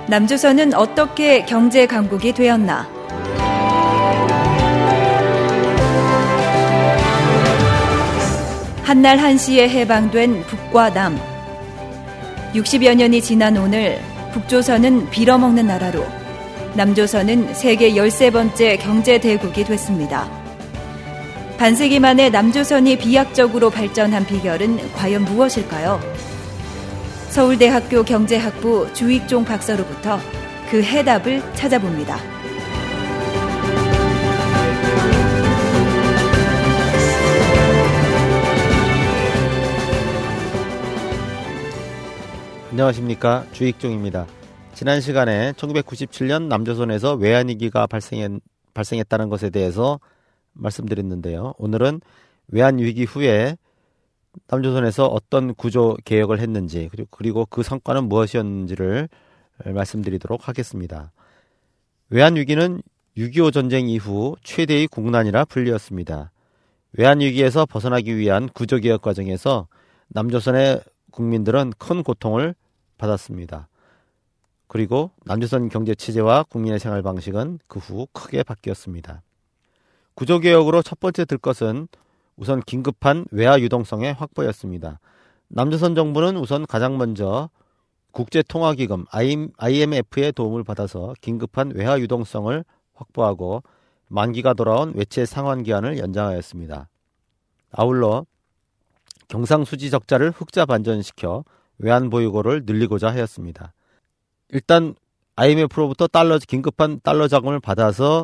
남조선은 어떻게 경제 강국이 되었나? 한날 한시에 해방된 북과 남. 60여 년이 지난 오늘 북조선은 빌어먹는 나라로, 남조선은 세계 13번째 경제대국이 됐습니다. 반세기 만에 남조선이 비약적으로 발전한 비결은 과연 무엇일까요? 서울대학교 경제학부 주익종 박사로부터 그 해답을 찾아봅니다. 안녕하십니까, 주익종입니다. 지난 시간에 1997년 남조선에서 외환위기가 발생했다는 것에 대해서 말씀드렸는데요. 오늘은 외환위기 후에 남조선에서 어떤 구조 개혁을 했는지, 그리고 그 성과는 무엇이었는지를 말씀드리도록 하겠습니다. 외환위기는 6.25 전쟁 이후 최대의 국난이라 불리웠습니다. 외환위기에서 벗어나기 위한 구조개혁 과정에서 남조선의 국민들은 큰 고통을 받았습니다. 그리고 남조선 경제체제와 국민의 생활 방식은 그 후 크게 바뀌었습니다. 구조개혁으로 첫 번째 들 것은 우선 긴급한 외화 유동성의 확보였습니다. 남조선 정부는 우선 가장 먼저 국제통화기금 IMF의 도움을 받아서 긴급한 외화 유동성을 확보하고 만기가 돌아온 외채 상환 기한을 연장하였습니다. 아울러 경상수지 적자를 흑자 반전시켜 외환 보유고를 늘리고자 하였습니다. 일단 IMF로부터 긴급한 달러 자금을 받아서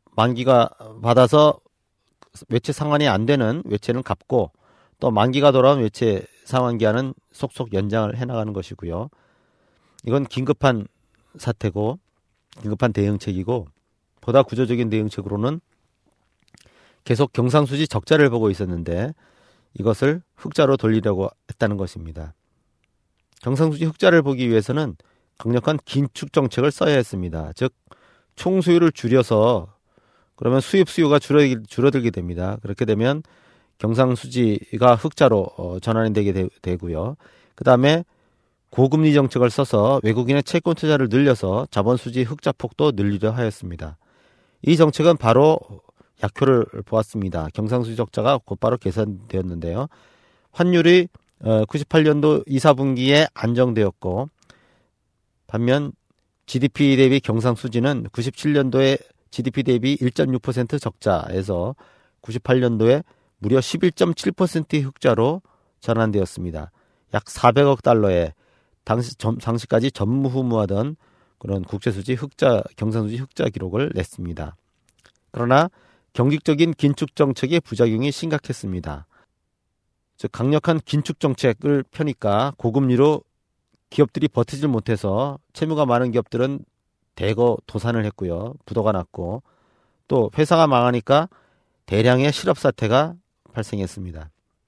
외채 상환이 안 되는 외채는 갚고, 또 만기가 돌아온 외채 상환 기한은 속속 연장을 해나가는 것이고요. 이건 긴급한 사태고 긴급한 대응책이고, 보다 구조적인 대응책으로는 계속 경상수지 적자를 보고 있었는데 이것을 흑자로 돌리려고 했다는 것입니다. 경상수지 흑자를 보기 위해서는 강력한 긴축 정책을 써야 했습니다. 즉 총수요를 줄여서, 그러면 수요가 줄어들게 됩니다. 그렇게 되면 경상수지가 흑자로 전환이 되고요. 그 다음에 고금리 정책을 써서 외국인의 채권 투자를 늘려서 자본수지 흑자폭도 늘리려 하였습니다. 이 정책은 바로 약효를 보았습니다. 경상수지 적자가 곧바로 개선되었는데요. 환율이 98년도 2, 4분기에 안정되었고, 반면 GDP 대비 경상수지는 97년도에 GDP 대비 1.6% 적자에서 98년도에 무려 11.7%의 흑자로 전환되었습니다. 약 400억 달러의 당시까지 전무후무하던 그런 경상수지 흑자 기록을 냈습니다. 그러나 경직적인 긴축 정책의 부작용이 심각했습니다. 즉 강력한 긴축 정책을 펴니까 고금리로 기업들이 버티질 못해서 채무가 많은 기업들은 대거 도산을 했고요. 부도가 났고, 또 회사가 망하니까 대량의 실업 사태가 발생했습니다.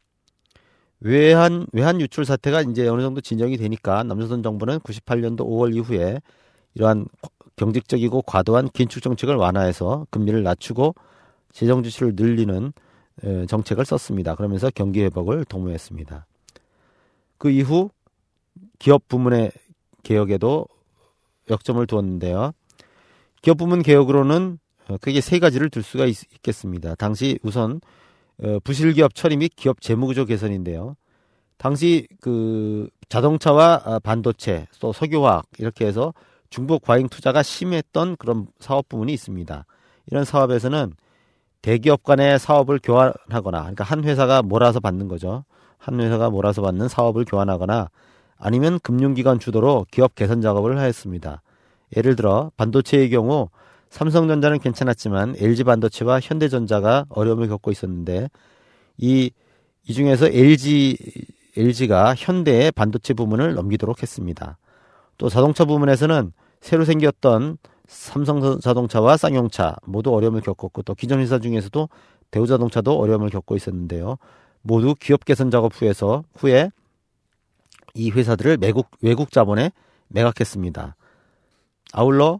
외환 유출 사태가 이제 어느 정도 진정이 되니까 남조선 정부는 98년도 5월 이후에 이러한 경직적이고 과도한 긴축 정책을 완화해서 금리를 낮추고 재정 지출을 늘리는 정책을 썼습니다. 그러면서 경기 회복을 도모했습니다. 그 이후 기업 부문의 개혁에도 역점을 두었는데요. 기업 부문 개혁으로는 크게 세 가지를 들 수가 있겠습니다. 당시 우선 부실기업 처리 및 기업 재무구조 개선인데요. 당시 그 자동차와 반도체, 또 석유화학 이렇게 해서 중복 과잉 투자가 심했던 그런 사업 부문이 있습니다. 이런 사업에서는 대기업 간의 사업을 교환하거나, 그러니까 한 회사가 몰아서 받는 거죠. 한 회사가 몰아서 받는 사업을 교환하거나, 아니면 금융기관 주도로 기업 개선 작업을 하였습니다. 예를 들어 반도체의 경우 삼성전자는 괜찮았지만 LG반도체와 현대전자가 어려움을 겪고 있었는데, 이 중에서 LG가 현대의 반도체 부문을 넘기도록 했습니다. 또 자동차 부문에서는 새로 생겼던 삼성자동차와 쌍용차 모두 어려움을 겪었고, 또 기존 회사 중에서도 대우자동차도 어려움을 겪고 있었는데요. 모두 기업 개선 작업 후에 이 회사들을 외국 자본에 매각했습니다. 아울러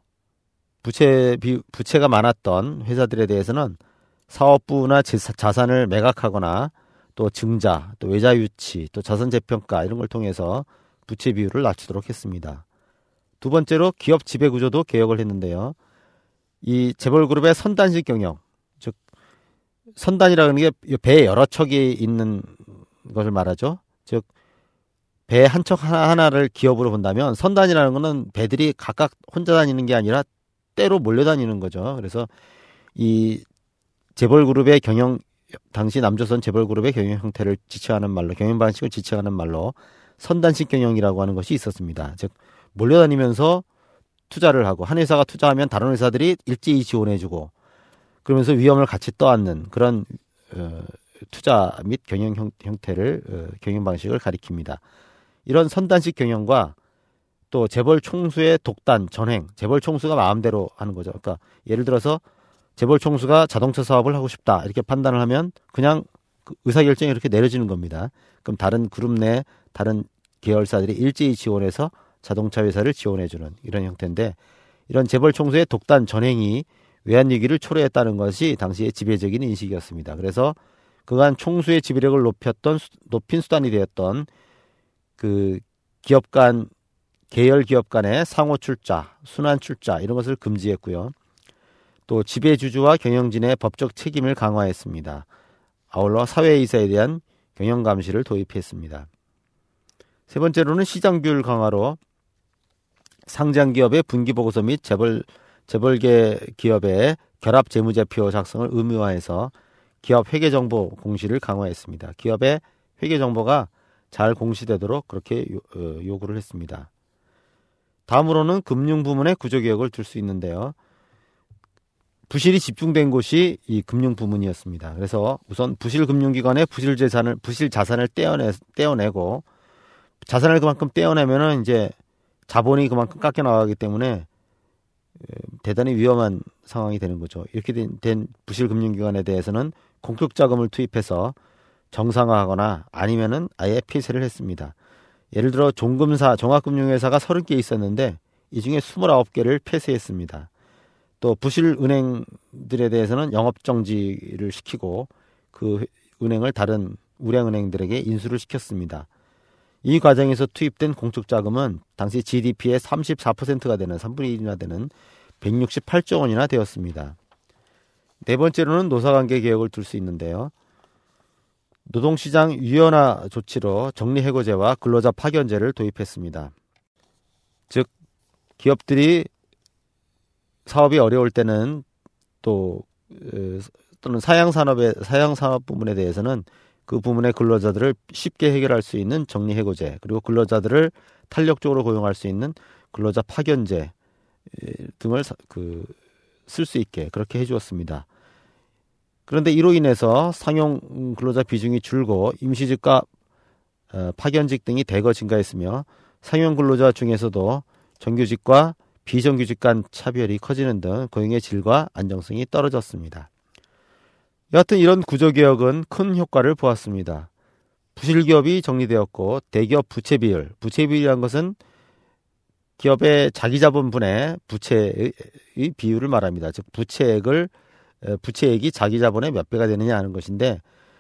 부채가 많았던 회사들에 대해서는 사업부나 자산을 매각하거나, 또 증자, 또 외자 유치, 또 자산 재평가 이런 걸 통해서 부채 비율을 낮추도록 했습니다. 두 번째로 기업 지배 구조도 개혁을 했는데요. 이 재벌그룹의 선단식 경영, 즉 선단이라는 게 배에 여러 척이 있는 것을 말하죠. 즉 배 한 척 하나를 기업으로 본다면 선단이라는 거는 배들이 각각 혼자 다니는 게 아니라 때로 몰려다니는 거죠. 그래서 이 재벌그룹의 경영, 당시 남조선 재벌그룹의 경영 형태를 지칭하는 말로, 경영 방식을 지칭하는 말로 선단식 경영이라고 하는 것이 있었습니다. 즉 몰려다니면서 투자를 하고, 한 회사가 투자하면 다른 회사들이 일제히 지원해주고, 그러면서 위험을 같이 떠안는 그런 투자 및 경영 형태를, 경영 방식을 가리킵니다. 이런 선단식 경영과 또 재벌 총수의 독단, 전횡, 재벌 총수가 마음대로 하는 거죠. 그러니까 예를 들어서 재벌 총수가 자동차 사업을 하고 싶다 이렇게 판단을 하면 그냥 그 의사결정이 이렇게 내려지는 겁니다. 그럼 다른 그룹 내 다른 계열사들이 일제히 지원해서 자동차 회사를 지원해주는 이런 형태인데, 이런 재벌 총수의 독단 전횡이 외환위기를 초래했다는 것이 당시의 지배적인 인식이었습니다. 그래서 그간 총수의 지배력을 높인 수단이 되었던 그 기업 간, 계열 기업 간의 상호 출자, 순환 출자 이런 것을 금지했고요. 또 지배주주와 경영진의 법적 책임을 강화했습니다. 아울러 사회이사에 대한 경영 감시를 도입했습니다. 세 번째로는 시장규율 강화로 상장기업의 분기보고서 및 재벌계 기업의 결합 재무제표 작성을 의무화해서 기업 회계정보 공시를 강화했습니다. 기업의 회계정보가 잘 공시되도록 그렇게 요구를 했습니다. 다음으로는 금융부문의 구조개혁을 들 수 있는데요. 부실이 집중된 곳이 이 금융부문이었습니다. 그래서 우선 부실 금융기관의 부실 자산을 떼어내고, 자산을 그만큼 떼어내면은 이제 자본이 그만큼 깎여 나가기 때문에 대단히 위험한 상황이 되는 거죠. 이렇게 된 부실 금융기관에 대해서는 공적 자금을 투입해서 정상화하거나 아니면은 아예 폐쇄를 했습니다. 예를 들어 종금사, 종합금융회사가 30개 있었는데 이 중에 29개를 폐쇄했습니다. 또 부실 은행들에 대해서는 영업정지를 시키고 그 은행을 다른 우량은행들에게 인수를 시켰습니다. 이 과정에서 투입된 공적 자금은 당시 GDP의 34%가 되는 3분의 1이나 되는 168조 원이나 되었습니다. 네 번째로는 노사관계 개혁을 둘 수 있는데요. 노동시장 유연화 조치로 정리해고제와 근로자 파견제를 도입했습니다. 즉 기업들이 사업이 어려울 때는 또는 사양산업 부문에 대해서는 그 부문의 근로자들을 쉽게 해결할 수 있는 정리해고제, 그리고 근로자들을 탄력적으로 고용할 수 있는 근로자 파견제 등을 쓸 수 있게 그렇게 해주었습니다. 그런데 이로 인해서 상용 근로자 비중이 줄고 임시직과 파견직 등이 대거 증가했으며 상용 근로자 중에서도 정규직과 비정규직 간 차별이 커지는 등 고용의 질과 안정성이 떨어졌습니다. 여하튼 이런 구조개혁은 큰 효과를 보았습니다. 부실기업이 정리되었고 대기업 부채비율이라는 것은 기업의 자기자본분의 부채의 비율을 말합니다. 즉 부채액이 자기자본의 몇 배가 되느냐 하는 것인데,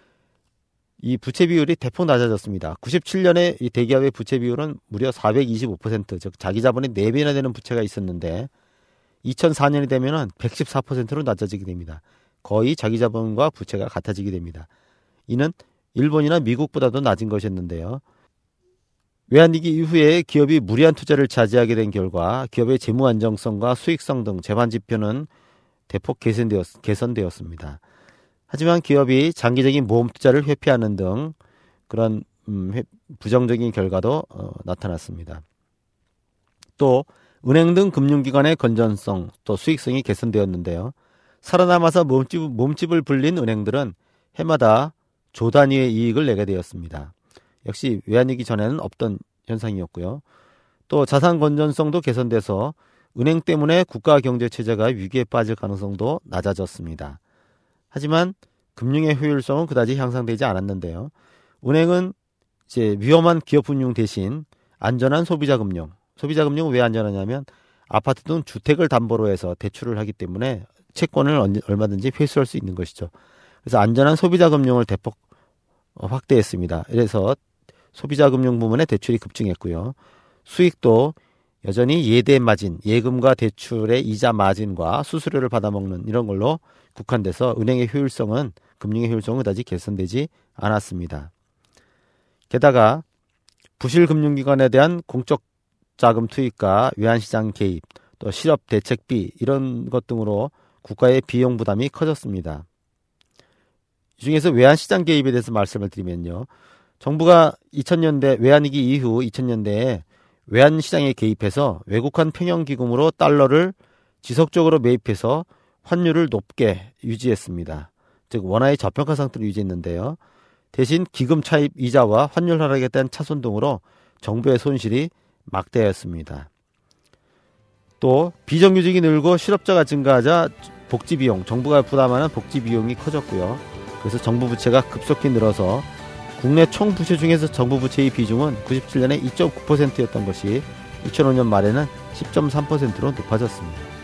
이 부채 비율이 대폭 낮아졌습니다. 97년에 이 대기업의 부채 비율은 무려 425%, 즉 자기자본의 4배나 되는 부채가 있었는데 2004년이 되면은 114%로 낮아지게 됩니다. 거의 자기자본과 부채가 같아지게 됩니다. 이는 일본이나 미국보다도 낮은 것이었는데요. 외환위기 이후에 기업이 무리한 투자를 자제하게 된 결과 기업의 재무 안정성과 수익성 등 재반 지표는 대폭 개선되었습니다. 하지만 기업이 장기적인 모험 투자를 회피하는 등 그런 부정적인 결과도 나타났습니다. 또 은행 등 금융기관의 건전성 또 수익성이 개선되었는데요. 살아남아서 몸집을 불린 은행들은 해마다 조 단위의 이익을 내게 되었습니다. 역시 외환위기 전에는 없던 현상이었고요. 또 자산 건전성도 개선돼서 은행 때문에 국가 경제 체제가 위기에 빠질 가능성도 낮아졌습니다. 하지만 금융의 효율성은 그다지 향상되지 않았는데요. 은행은 이제 위험한 기업 운용 대신 안전한 소비자 금융은 왜 안전하냐면 아파트 등 주택을 담보로 해서 대출을 하기 때문에 채권을 얼마든지 회수할 수 있는 것이죠. 그래서 안전한 소비자 금융을 대폭 확대했습니다. 그래서 소비자 금융 부문의 대출이 급증했고요. 수익도 여전히 예대 마진, 예금과 대출의 이자 마진과 수수료를 받아먹는 이런 걸로 국한돼서 은행의 효율성은, 금융의 효율성은 그다지 개선되지 않았습니다. 게다가 부실 금융기관에 대한 공적 자금 투입과 외환시장 개입, 또 실업 대책비 이런 것 등으로 국가의 비용 부담이 커졌습니다. 이 중에서 외환시장 개입에 대해서 말씀을 드리면요. 정부가 2000년대 외환위기 이후 2000년대에 외환시장에 개입해서 외국환 평형기금으로 달러를 지속적으로 매입해서 환율을 높게 유지했습니다. 즉 원화의 저평가 상태로 유지했는데요. 대신 기금 차입 이자와 환율 하락에 대한 차손 등으로 정부의 손실이 막대했습니다. 또 비정규직이 늘고 실업자가 증가하자 복지비용, 정부가 부담하는 복지비용이 커졌고요. 그래서 정부 부채가 급속히 늘어서 국내 총 부채 중에서 정부 부채의 비중은 97년에 2.9%였던 것이 2005년 말에는 10.3%로 높아졌습니다.